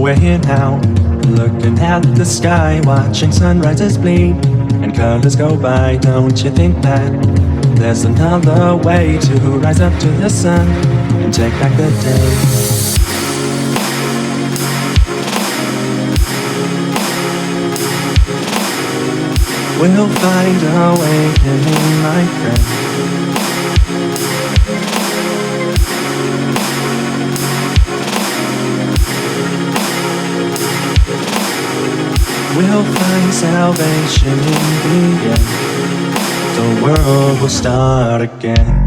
we're here now, looking at the sky, watching sunrises bleed and colors go by. Don't you think that there's another way to rise up to the sun and take back the day? We'll find our awakening, my friend. We'll find salvation in the end. The world will start again.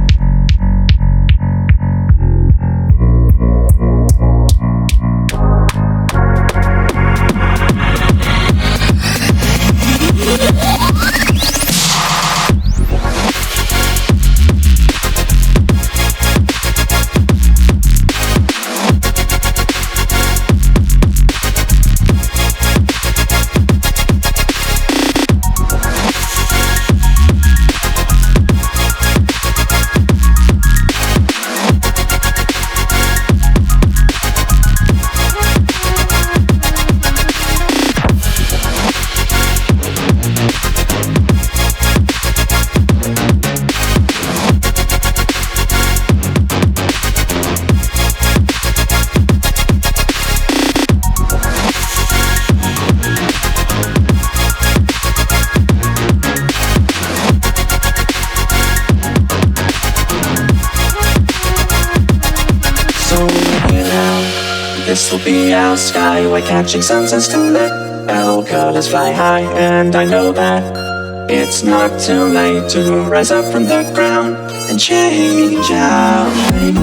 This'll be our sky, we're catching sunsets to let our colors fly high. And I know that it's not too late to rise up from the ground and change our fate.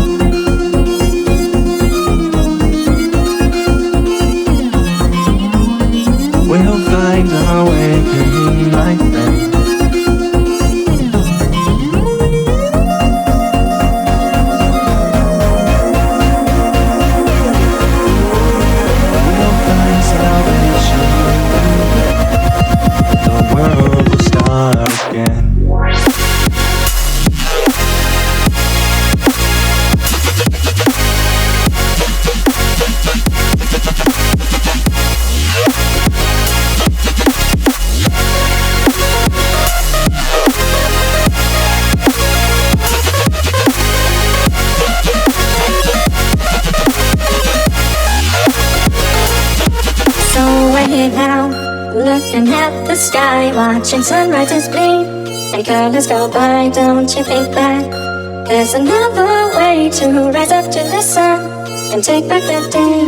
We'll find our awakening, my friend. Looking at the sky, watching sunrises bleed and colors go by. Don't you think that there's another way to rise up to the sun and take back the day?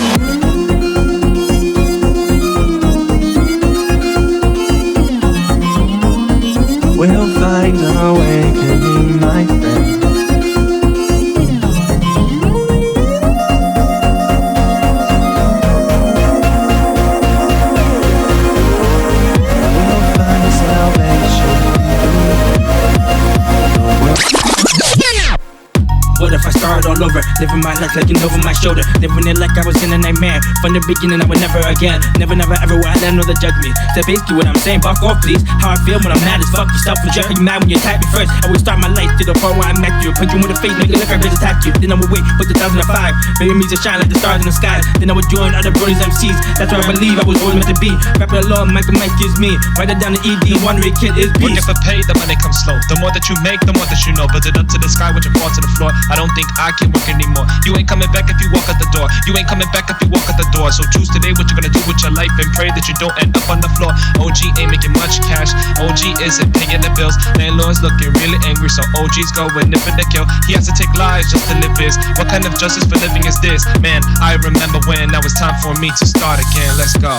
We'll find our awakening, my friend. What if I start all over, living my life looking over my shoulder, living it like I was in a nightmare. From the beginning I would never again, never ever will I let another judge me. So basically what I'm saying, fuck off please. How I feel when I'm mad as fuck, you self for sure. You mad when you attack me first. I would start my life to the point where I met you, punch you in the face, make it look like I just attacked you. Then I would wait for 2005, baby me to shine like the stars in the sky. Then I would join other brothers MCs, that's where I believe I was always meant to be. Rapping along, Michael Mike gives me, write it down to ED, one red kid is When beast. you get paid, the money comes slow. The more that you make, the more that you know. Build it up to the sky with your fall to the floor. I don't think I can work anymore. You ain't coming back if you walk out the door. You ain't coming back if you walk out the door. So choose today what you're gonna do with your life and pray that you don't end up on the floor. OG ain't making much cash. OG isn't paying the bills. Landlord's looking really angry, so OG's going nip and the kill. He has to take lives just to live his. What kind of justice for living is this? Man, I remember when now it's time for me to start again. Let's go.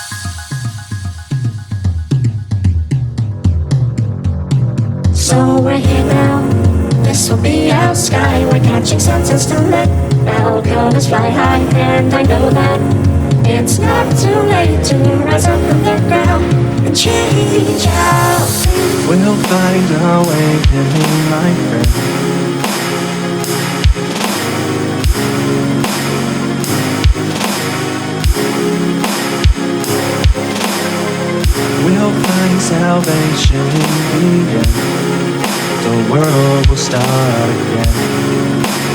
So we're here now, this'll be our sky. We're catching sunsets to let our colors fly high. And I know that it's not too late to rise up from the ground and change our fate. We'll find our awakening, my friend. We'll find salvation in the end. The world will start again.